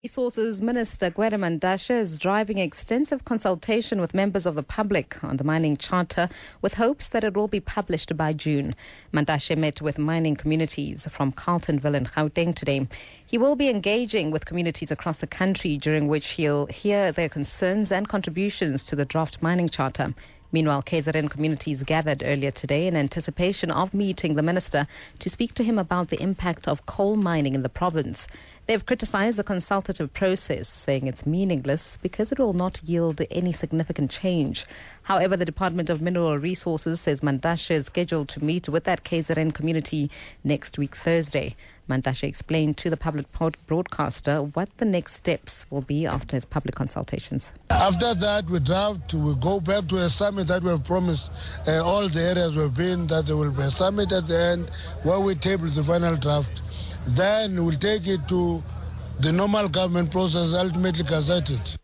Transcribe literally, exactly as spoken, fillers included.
Resources Minister Gwede Mantashe is driving extensive consultation with members of the public on the mining charter with hopes that it will be published by June. Mantashe met with mining communities from Carltonville and Gauteng today. He will be engaging with communities across the country, during which he'll hear their concerns and contributions to the draft mining charter. Meanwhile, K Z N communities gathered earlier today in anticipation of meeting the minister to speak to him about the impact of coal mining in the province. They've criticized the consultative process, saying it's meaningless because it will not yield any significant change. However, the Department of Mineral Resources says Mantashe is scheduled to meet with that K Z N community next week, Thursday. Mantashe explained to the public broadcaster what the next steps will be after his public consultations. After that, we draft, we go back to a summit that we have promised uh, all the areas we've been, that there will be a summit at the end where we table the final draft. Then we'll take it to the normal government process, ultimately gazette it.